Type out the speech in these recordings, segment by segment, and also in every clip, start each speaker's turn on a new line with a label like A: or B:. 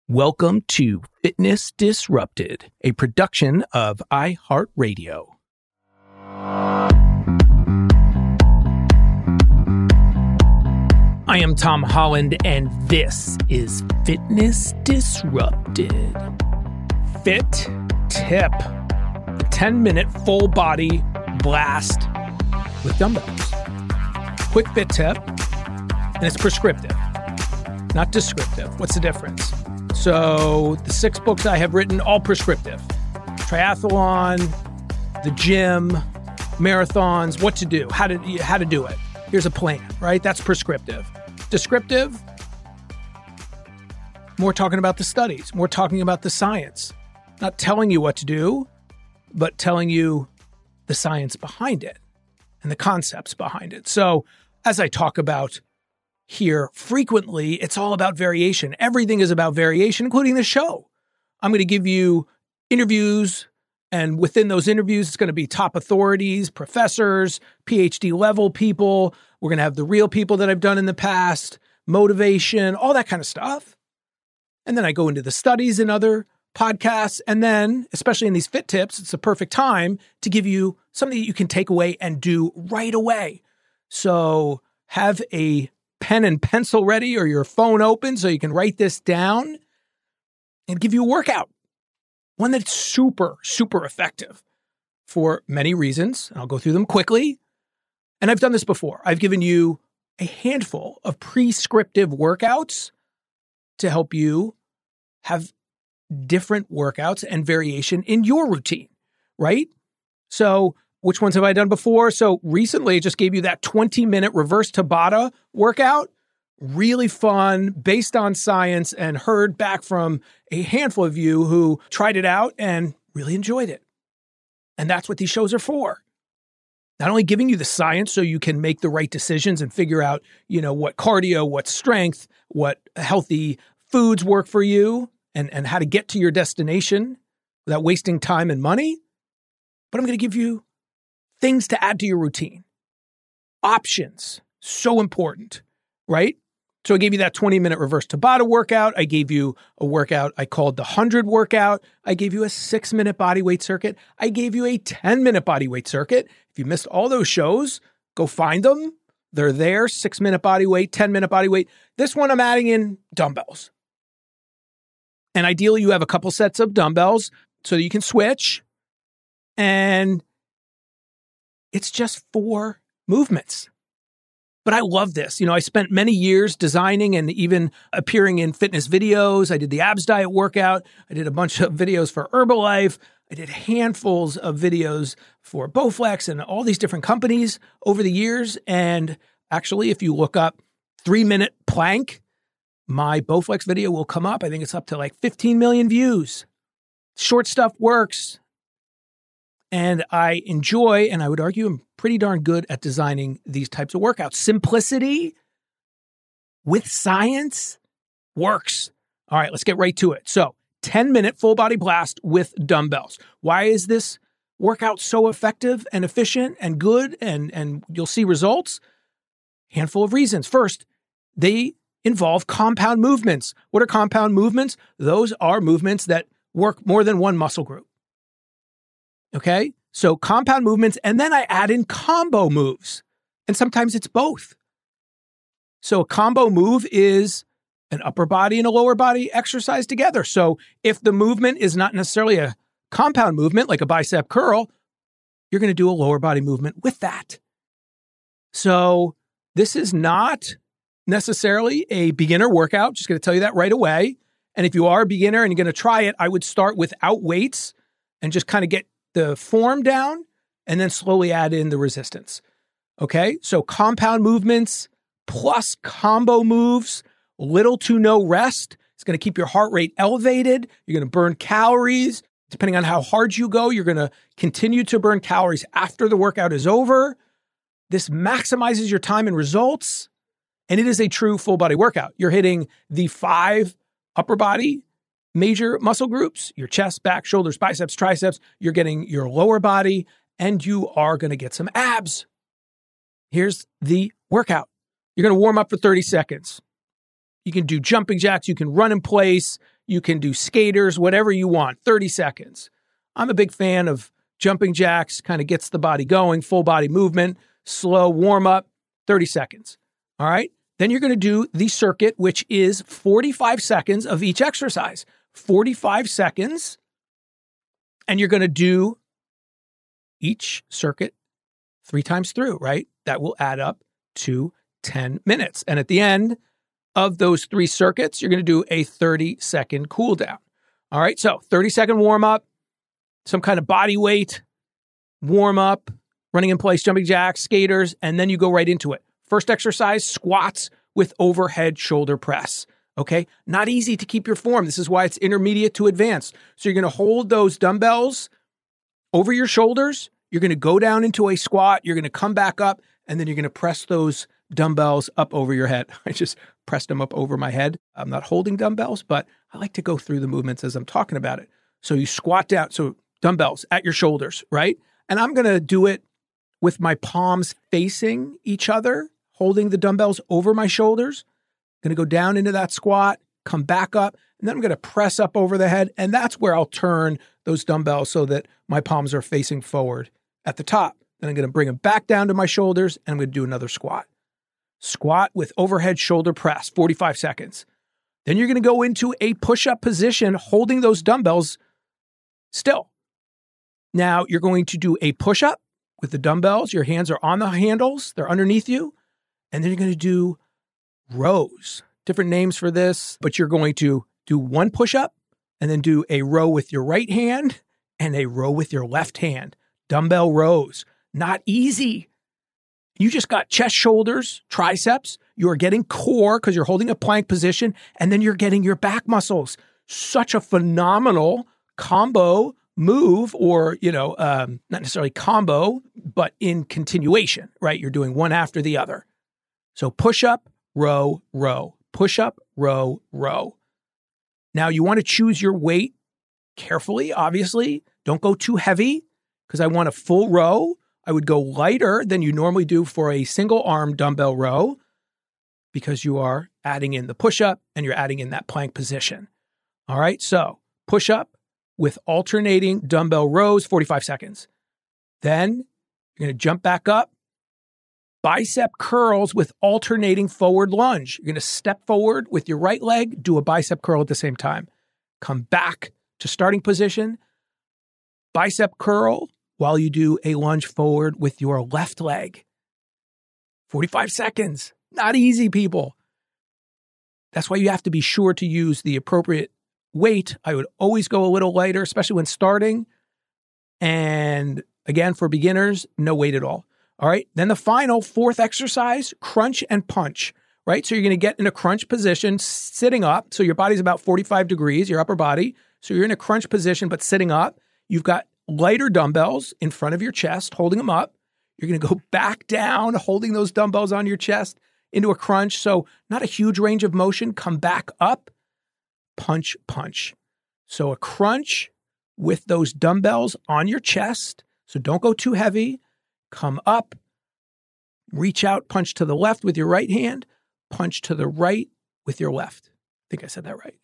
A: Welcome to Fitness Disrupted, a production of iHeartRadio. I am Tom Holland, and this is Fitness Disrupted. Fit Tip, a 10-minute full body blast with dumbbells. Quick fit tip, and it's prescriptive, not descriptive. What's the difference? So the 6 books I have written, all prescriptive. Triathlon, the gym, marathons, what to do, how to do it. Here's a plan, right? That's prescriptive. Descriptive, more talking about the studies, more talking about the science. Not telling you what to do, but telling you the science behind it and the concepts behind it. So as I talk about here frequently, it's all about variation. Everything is about variation, including the show. I'm going to give you interviews, and within those interviews, it's going to be top authorities, professors, PhD level people. We're going to have the real people that I've done in the past, motivation, all that kind of stuff. And then I go into the studies and other podcasts. And then, especially in these fit tips, it's a perfect time to give you something that you can take away and do right away. So have a pen and pencil ready or your phone open so you can write this down and give you a workout. One that's super, super effective for many reasons. I'll go through them quickly. And I've done this before. I've given you a handful of prescriptive workouts to help you have different workouts and variation in your routine, right? So which ones have I done before? So recently I just gave you that 20-minute reverse Tabata workout. Really fun, based on science, and heard back from a handful of you who tried it out and really enjoyed it. And that's what these shows are for. Not only giving you the science so you can make the right decisions and figure out, what cardio, what strength, what healthy foods work for you, and how to get to your destination without wasting time and money. But I'm going to give you things to add to your routine. Options, so important, right? So I gave you that 20-minute reverse Tabata workout. I gave you a workout I called the 100 workout. I gave you a 6-minute bodyweight circuit. I gave you a 10-minute bodyweight circuit. If you missed all those shows, go find them. They're there, 6-minute bodyweight, 10-minute bodyweight. This one I'm adding in dumbbells. And ideally you have a couple sets of dumbbells so that you can switch. And it's just 4 movements. But I love this. I spent many years designing and even appearing in fitness videos. I did the abs diet workout. I did a bunch of videos for Herbalife. I did handfuls of videos for Bowflex and all these different companies over the years. And actually, if you look up 3-minute plank, my Bowflex video will come up. I think it's up to like 15 million views. Short stuff works. And I enjoy, and I would argue I'm pretty darn good at designing these types of workouts. Simplicity with science works. All right, let's get right to it. So 10-minute full body blast with dumbbells. Why is this workout so effective and efficient and good and you'll see results? Handful of reasons. First, they involve compound movements. What are compound movements? Those are movements that work more than one muscle group. Okay, so compound movements, and then I add in combo moves, and sometimes it's both. So a combo move is an upper body and a lower body exercise together. So if the movement is not necessarily a compound movement, like a bicep curl, you're going to do a lower body movement with that. So this is not necessarily a beginner workout. Just going to tell you that right away. And if you are a beginner and you're going to try it, I would start without weights and just kind of get the form down and then slowly add in the resistance. Okay, so compound movements plus combo moves, little to no rest. It's going to keep your heart rate elevated. You're going to burn calories. Depending on how hard you go, you're going to continue to burn calories after the workout is over. This maximizes your time and results. And it is a true full body workout. You're hitting the 5 upper body major muscle groups, your chest, back, shoulders, biceps, triceps. You're getting your lower body, and you are going to get some abs. Here's the workout. You're going to warm up for 30 seconds. You can do jumping jacks. You can run in place. You can do skaters, whatever you want, 30 seconds. I'm a big fan of jumping jacks, kind of gets the body going, full body movement, slow warm up, 30 seconds. All right. Then you're going to do the circuit, which is 45 seconds of each exercise. 45 seconds. And you're going to do each circuit 3 times through, right? That will add up to 10 minutes. And at the end of those 3 circuits, you're going to do a 30-second cool down. All right. So 30-second warm up, some kind of body weight warm up, running in place, jumping jacks, skaters, and then you go right into it. First exercise, squats with overhead shoulder press. Okay. Not easy to keep your form. This is why it's intermediate to advanced. So you're going to hold those dumbbells over your shoulders. You're going to go down into a squat. You're going to come back up, and then you're going to press those dumbbells up over your head. I just pressed them up over my head. I'm not holding dumbbells, but I like to go through the movements as I'm talking about it. So you squat down. So dumbbells at your shoulders, right? And I'm going to do it with my palms facing each other, holding the dumbbells over my shoulders. I'm going to go down into that squat, come back up, and then I'm going to press up over the head. And that's where I'll turn those dumbbells so that my palms are facing forward at the top. Then I'm going to bring them back down to my shoulders, and I'm going to do another squat. Squat with overhead shoulder press, 45 seconds. Then you're going to go into a push-up position, holding those dumbbells still. Now you're going to do a push-up with the dumbbells. Your hands are on the handles. They're underneath you. And then you're going to do rows. Different names for this, but you're going to do 1 push-up and then do a row with your right hand and a row with your left hand. Dumbbell rows. Not easy. You just got chest, shoulders, triceps. You are getting core because you're holding a plank position, and then you're getting your back muscles. Such a phenomenal combo move, or, not necessarily combo, but in continuation, right? You're doing one after the other. So push up, row, row, push up, row, row. Now you want to choose your weight carefully, obviously. Don't go too heavy because I want a full row. I would go lighter than you normally do for a single arm dumbbell row because you are adding in the push up and you're adding in that plank position. All right. So push up with alternating dumbbell rows, 45 seconds. Then you're going to jump back up. Bicep curls with alternating forward lunge. You're going to step forward with your right leg, do a bicep curl at the same time. Come back to starting position. Bicep curl while you do a lunge forward with your left leg. 45 seconds. Not easy, people. That's why you have to be sure to use the appropriate weight. I would always go a little lighter, especially when starting. And again, for beginners, no weight at all. All right. Then the final 4th exercise, crunch and punch, right? So you're going to get in a crunch position sitting up. So your body's about 45 degrees, your upper body. So you're in a crunch position, but sitting up. You've got lighter dumbbells in front of your chest, holding them up. You're going to go back down, holding those dumbbells on your chest into a crunch. So not a huge range of motion. Come back up, punch, punch. So a crunch with those dumbbells on your chest. So don't go too heavy. Come up, reach out, punch to the left with your right hand, punch to the right with your left. I think I said that right.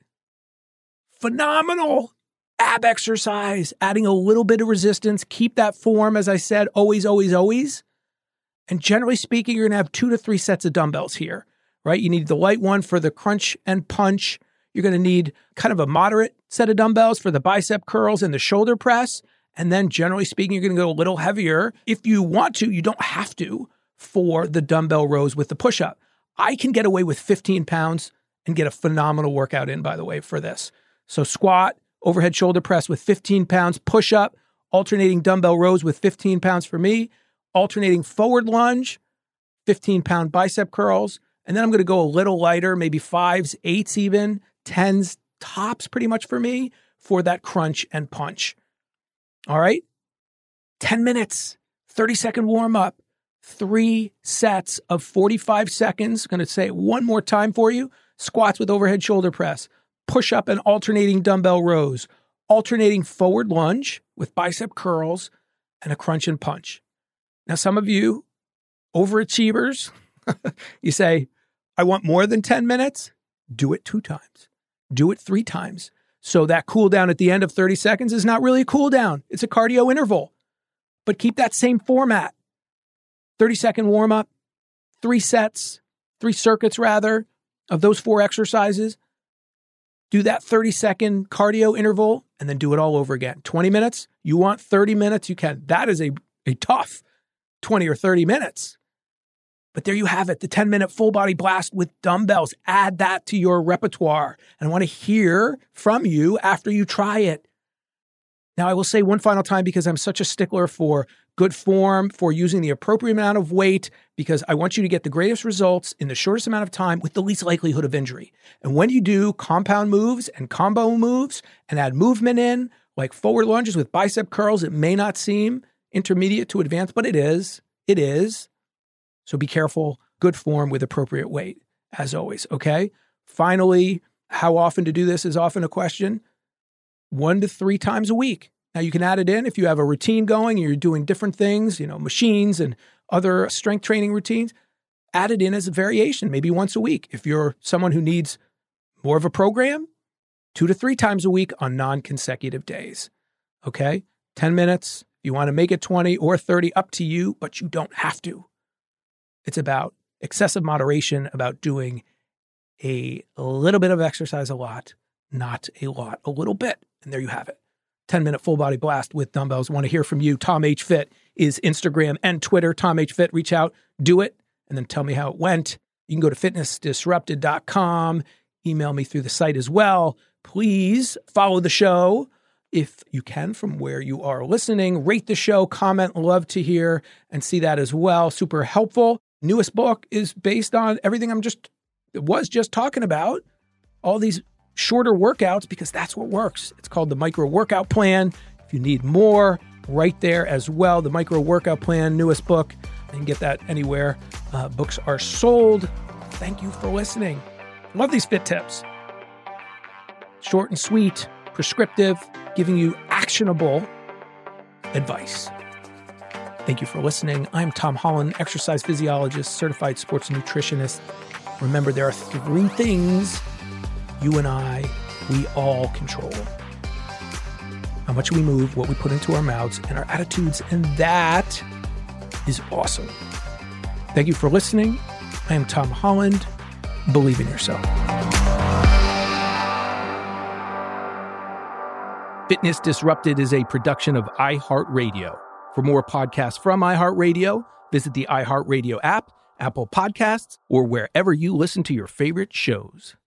A: Phenomenal ab exercise, adding a little bit of resistance. Keep that form, as I said, always, always, always. And generally speaking, you're going to have 2 to 3 sets of dumbbells here, right? You need the light one for the crunch and punch. You're going to need kind of a moderate set of dumbbells for the bicep curls and the shoulder press. And then generally speaking, you're going to go a little heavier. If you want to, you don't have to for the dumbbell rows with the push-up. I can get away with 15 pounds and get a phenomenal workout in, by the way, for this. So squat, overhead shoulder press with 15 pounds, push-up, alternating dumbbell rows with 15 pounds for me, alternating forward lunge, 15-pound bicep curls. And then I'm going to go a little lighter, maybe 5s, 8s even, 10s, tops pretty much for me for that crunch and punch. All right, 10 minutes, 30-second warm-up, 3 sets of 45 seconds. I'm going to say it one more time for you. Squats with overhead shoulder press, push-up and alternating dumbbell rows, alternating forward lunge with bicep curls, and a crunch and punch. Now, some of you overachievers, you say, I want more than 10 minutes. Do it 2 times. do it 3 times. So that cool down at the end of 30 seconds is not really a cool down. It's a cardio interval. But keep that same format. 30-second warm-up, 3 circuits of those 4 exercises. Do that 30-second cardio interval and then do it all over again. 20 minutes, you want 30 minutes, you can. That is a tough 20 or 30 minutes. But there you have it, the 10-minute full body blast with dumbbells. Add that to your repertoire. And I want to hear from you after you try it. Now, I will say one final time, because I'm such a stickler for good form, for using the appropriate amount of weight, because I want you to get the greatest results in the shortest amount of time with the least likelihood of injury. And when you do compound moves and combo moves and add movement in, like forward lunges with bicep curls, it may not seem intermediate to advanced, but it is. It is. So be careful. Good form with appropriate weight, as always, okay? Finally, how often to do this is often a question. 1 to 3 times a week. Now, you can add it in if you have a routine going and you're doing different things, machines and other strength training routines. Add it in as a variation, maybe once a week. If you're someone who needs more of a program, 2 to 3 times a week on non-consecutive days. Okay? 10 minutes. You want to make it 20 or 30, up to you, but you don't have to. It's about excessive moderation, about doing a little bit of exercise a lot, not a lot, a little bit. And there you have it. 10-minute full body blast with dumbbells. Want to hear from you. Tom H. Fit is Instagram and Twitter. Tom H. Fit, reach out, do it, and then tell me how it went. You can go to fitnessdisrupted.com. Email me through the site as well. Please follow the show if you can from where you are listening. Rate the show, comment, love to hear and see that as well. Super helpful. Newest book is based on everything was just talking about. All these shorter workouts, because that's what works. It's called the Micro Workout Plan. If you need more, right there as well. The Micro Workout Plan, newest book. You can get that anywhere books are sold. Thank you for listening. Love these fit tips. Short and sweet, prescriptive, giving you actionable advice. Thank you for listening. I'm Tom Holland, exercise physiologist, certified sports nutritionist. Remember, there are 3 things you and I, we all control. How much we move, what we put into our mouths, and our attitudes, and that is awesome. Thank you for listening. I am Tom Holland. Believe in yourself. Fitness Disrupted is a production of iHeartRadio. For more podcasts from iHeartRadio, visit the iHeartRadio app, Apple Podcasts, or wherever you listen to your favorite shows.